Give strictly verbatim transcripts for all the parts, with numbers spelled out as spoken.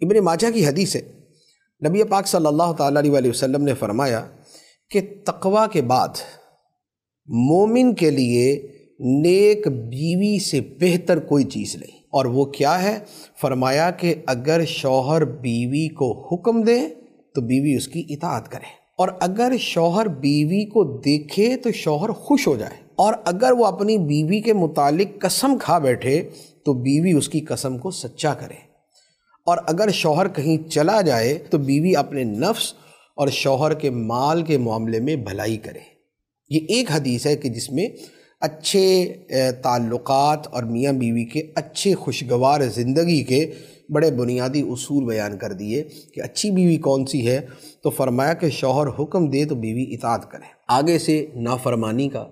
ابن ماجہ کی حدیث ہے، نبی پاک صلی اللہ تعالیٰ علیہ وسلم نے فرمایا کہ تقویٰ کے بعد مومن کے لیے نیک بیوی سے بہتر کوئی چیز نہیں، اور وہ کیا ہے؟ فرمایا کہ اگر شوہر بیوی کو حکم دے تو بیوی اس کی اطاعت کرے، اور اگر شوہر بیوی کو دیکھے تو شوہر خوش ہو جائے، اور اگر وہ اپنی بیوی کے متعلق قسم کھا بیٹھے تو بیوی اس کی قسم کو سچا کرے، اور اگر شوہر کہیں چلا جائے تو بیوی اپنے نفس اور شوہر کے مال کے معاملے میں بھلائی کرے۔ یہ ایک حدیث ہے کہ جس میں اچھے تعلقات اور میاں بیوی کے اچھے خوشگوار زندگی کے بڑے بنیادی اصول بیان کر دیے کہ اچھی بیوی کون سی ہے، تو فرمایا کہ شوہر حکم دے تو بیوی اطاعت کرے، آگے سے نافرمانی کا،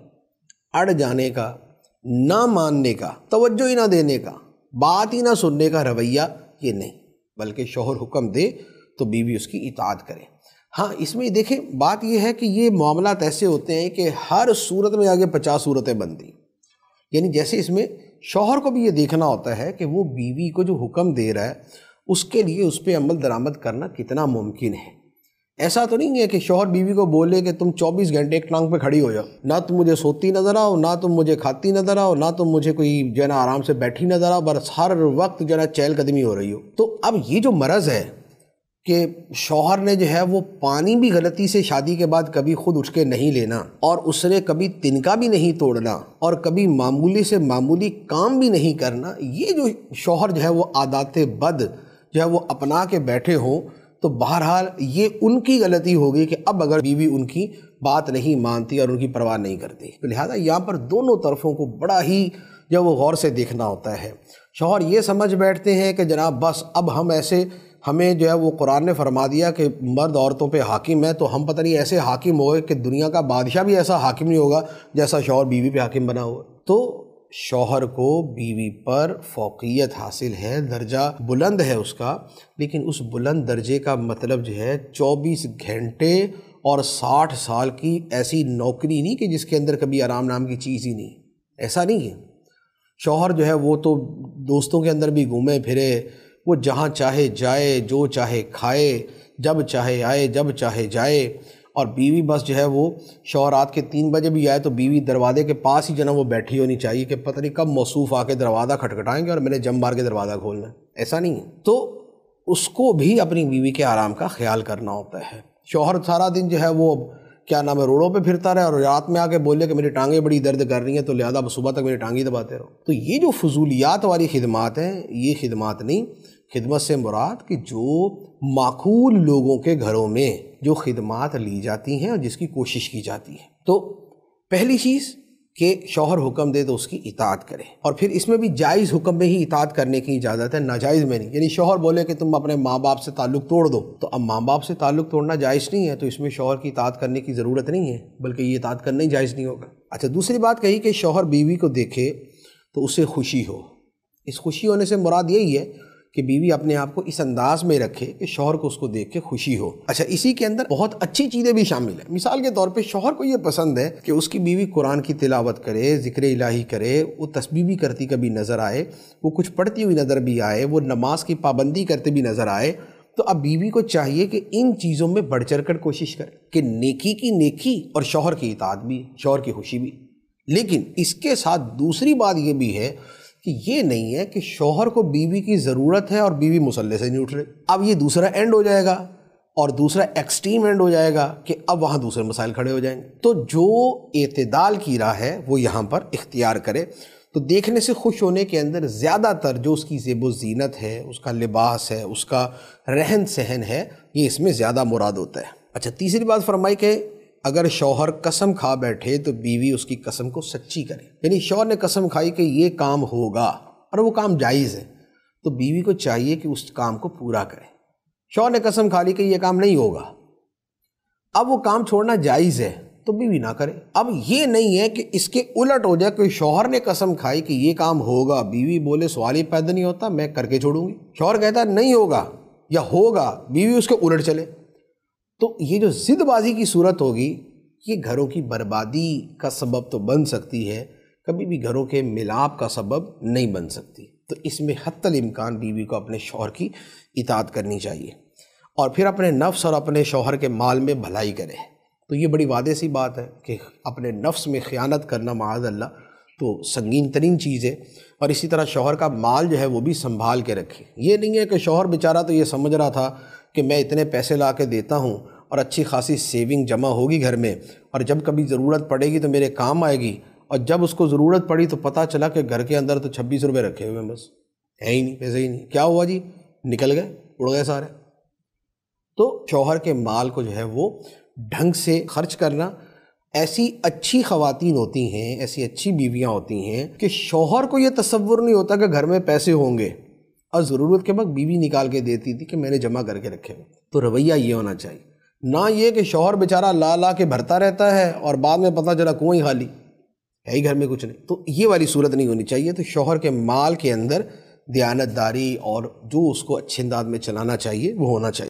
اڑ جانے کا، نہ ماننے کا، توجہ ہی نہ دینے کا، بات ہی نہ سننے کا رویہ یہ نہیں، بلکہ شوہر حکم دے تو بیوی اس کی اطاعت کرے۔ ہاں اس میں دیکھیں بات یہ ہے کہ یہ معاملات ایسے ہوتے ہیں کہ ہر صورت میں آگے پچاس صورتیں بنتی، یعنی جیسے اس میں شوہر کو بھی یہ دیکھنا ہوتا ہے کہ وہ بیوی کو جو حکم دے رہا ہے اس کے لیے اس پہ عمل درآمد کرنا کتنا ممکن ہے۔ ایسا تو نہیں ہے کہ شوہر بیوی کو بولے کہ تم چوبیس گھنٹے ایک ٹانگ پہ کھڑی ہو جاؤ، نہ تم مجھے سوتی نظر آؤ، نہ تم مجھے کھاتی نظر آؤ، نہ تم مجھے کوئی جو ہے نا آرام سے بیٹھی نظر آؤ، بس ہر وقت جو ہے نا چہل قدمی ہو رہی ہو۔ تو اب یہ جو مرض ہے کہ شوہر نے جو ہے وہ پانی بھی غلطی سے شادی کے بعد کبھی خود اٹھ کے نہیں لینا، اور اس نے کبھی تنکا بھی نہیں توڑنا، اور کبھی معمولی سے معمولی کام بھی نہیں کرنا، یہ جو شوہر جو ہے وہ عادات بد جو ہے وہ اپنا کے بیٹھے ہوں، تو بہرحال یہ ان کی غلطی ہوگی کہ اب اگر بیوی ان کی بات نہیں مانتی اور ان کی پرواہ نہیں کرتی، تو لہٰذا یہاں پر دونوں طرفوں کو بڑا ہی جو وہ غور سے دیکھنا ہوتا ہے۔ شوہر یہ سمجھ بیٹھتے ہیں کہ جناب بس اب ہم ایسے، ہمیں جو ہے وہ قرآن نے فرما دیا کہ مرد عورتوں پہ حاکم ہے، تو ہم پتہ نہیں ایسے حاکم ہوئے کہ دنیا کا بادشاہ بھی ایسا حاکم نہیں ہوگا جیسا شوہر بیوی پہ حاکم بنا ہوا۔ تو شوہر کو بیوی پر فوقیت حاصل ہے، درجہ بلند ہے اس کا، لیکن اس بلند درجے کا مطلب جو ہے چوبیس گھنٹے اور ساٹھ سال کی ایسی نوکری نہیں کہ جس کے اندر کبھی آرام نام کی چیز ہی نہیں، ایسا نہیں ہے۔ شوہر جو ہے وہ تو دوستوں کے اندر بھی گھومے پھرے، وہ جہاں چاہے جائے، جو چاہے کھائے، جب چاہے آئے، جب چاہے جائے، اور بیوی بس جو ہے وہ شوہر رات کے تین بجے بھی آئے تو بیوی دروازے کے پاس ہی جو ہے وہ بیٹھی ہونی چاہیے کہ پتہ نہیں کب موصوف آ کے دروازہ کھٹکھٹائیں گے اور میں نے جم مار کے دروازہ کھولنا ہے، ایسا نہیں ہے۔ تو اس کو بھی اپنی بیوی کے آرام کا خیال کرنا ہوتا ہے۔ شوہر سارا دن جو ہے وہ کیا نام ہے روڈوں پہ پھرتا رہے اور رات میں آ کے بولے کہ میری ٹانگیں بڑی درد کر رہی ہیں، تو لہٰذا صبح تک میری ٹانگیں دباتے رہو۔ تو یہ جو فضولیات والی خدمات ہیں، یہ خدمات نہیں، خدمت سے مراد کہ جو معقول لوگوں کے گھروں میں جو خدمات لی جاتی ہیں اور جس کی کوشش کی جاتی ہے۔ تو پہلی چیز کہ شوہر حکم دے تو اس کی اطاعت کرے، اور پھر اس میں بھی جائز حکم میں ہی اطاعت کرنے کی اجازت ہے، ناجائز میں نہیں۔ یعنی شوہر بولے کہ تم اپنے ماں باپ سے تعلق توڑ دو، تو اب ماں باپ سے تعلق توڑنا جائز نہیں ہے، تو اس میں شوہر کی اطاعت کرنے کی ضرورت نہیں ہے، بلکہ یہ اطاعت کرنا ہی جائز نہیں ہوگا۔ اچھا، دوسری بات کہی کہ شوہر بیوی کو دیکھے تو اسے خوشی ہو۔ اس خوشی ہونے سے مراد یہی ہے کہ بیوی اپنے آپ کو اس انداز میں رکھے کہ شوہر کو اس کو دیکھ کے خوشی ہو۔ اچھا، اسی کے اندر بہت اچھی چیزیں بھی شامل ہیں۔ مثال کے طور پہ شوہر کو یہ پسند ہے کہ اس کی بیوی قرآن کی تلاوت کرے، ذکر الہی کرے، وہ تسبیح بھی کرتی کبھی نظر آئے، وہ کچھ پڑھتی ہوئی نظر بھی آئے، وہ نماز کی پابندی کرتے بھی نظر آئے، تو اب بیوی کو چاہیے کہ ان چیزوں میں بڑھ چڑھ کر کوشش کرے کہ نیکی کی نیکی اور شوہر کی اطاعت بھی، شوہر کی خوشی بھی۔ لیکن اس کے ساتھ دوسری بات یہ بھی ہے کہ یہ نہیں ہے کہ شوہر کو بیوی کی ضرورت ہے اور بیوی مسلح سے نہیں اٹھ رہے۔ اب یہ دوسرا اینڈ ہو جائے گا، اور دوسرا ایکسٹریم اینڈ ہو جائے گا کہ اب وہاں دوسرے مسائل کھڑے ہو جائیں گے۔ تو جو اعتدال کی راہ ہے وہ یہاں پر اختیار کرے، تو دیکھنے سے خوش ہونے کے اندر زیادہ تر جو اس کی زیب و زینت ہے، اس کا لباس ہے، اس کا رہن سہن ہے، یہ اس میں زیادہ مراد ہوتا ہے۔ اچھا، تیسری بات فرمائی کہ اگر شوہر قسم کھا بیٹھے تو بیوی اس کی قسم کو سچی کرے، یعنی شوہر نے قسم کھائی کہ یہ کام ہوگا اور وہ کام جائز ہے، تو بیوی کو چاہیے کہ اس کام کو پورا کرے۔ شوہر نے قسم کھا لی کہ یہ کام نہیں ہوگا، اب وہ کام چھوڑنا جائز ہے، تو بیوی نہ کرے۔ اب یہ نہیں ہے کہ اس کے الٹ ہو جائے کہ شوہر نے قسم کھائی کہ یہ کام ہوگا، بیوی بولے سوال ہی پیدا نہیں ہوتا، میں کر کے چھوڑوں گی۔ شوہر کہتا ہے نہیں ہوگا یا ہوگا، بیوی اس کے الٹ چلے، تو یہ جو ضد بازی کی صورت ہوگی یہ گھروں کی بربادی کا سبب تو بن سکتی ہے، کبھی بھی گھروں کے ملاپ کا سبب نہیں بن سکتی۔ تو اس میں حتی الامکان بیوی کو اپنے شوہر کی اطاعت کرنی چاہیے، اور پھر اپنے نفس اور اپنے شوہر کے مال میں بھلائی کرے۔ تو یہ بڑی واضح سی بات ہے کہ اپنے نفس میں خیانت کرنا معاذ اللہ تو سنگین ترین چیز ہے، اور اسی طرح شوہر کا مال جو ہے وہ بھی سنبھال کے رکھے۔ یہ نہیں ہے کہ شوہر بیچارہ تو یہ سمجھ رہا تھا کہ میں اتنے پیسے لا کے دیتا ہوں اور اچھی خاصی سیونگ جمع ہوگی گھر میں، اور جب کبھی ضرورت پڑے گی تو میرے کام آئے گی، اور جب اس کو ضرورت پڑی تو پتہ چلا کہ گھر کے اندر تو چھبیس روپے رکھے ہوئے ہیں، بس ہے ہی نہیں، پیسے ہی نہیں، کیا ہوا جی؟ نکل گئے، اڑ گئے سارے۔ تو شوہر کے مال کو جو ہے وہ ڈھنگ سے خرچ کرنا۔ ایسی اچھی خواتین ہوتی ہیں، ایسی اچھی بیویاں ہوتی ہیں کہ شوہر کو یہ تصور نہیں ہوتا کہ گھر میں پیسے ہوں گے، اور ضرورت کے وقت بیوی نکال کے دیتی تھی کہ میں نے جمع کر کے رکھے ہوئے۔ تو رویہ یہ ہونا چاہیے، نہ یہ کہ شوہر بیچارہ لا لا کے بھرتا رہتا ہے اور بعد میں پتہ چلا کنواں ہی خالی ہے، ہی گھر میں کچھ نہیں۔ تو یہ والی صورت نہیں ہونی چاہیے۔ تو شوہر کے مال کے اندر دیانت داری اور جو اس کو اچھے انداز میں چلانا چاہیے وہ ہونا چاہیے۔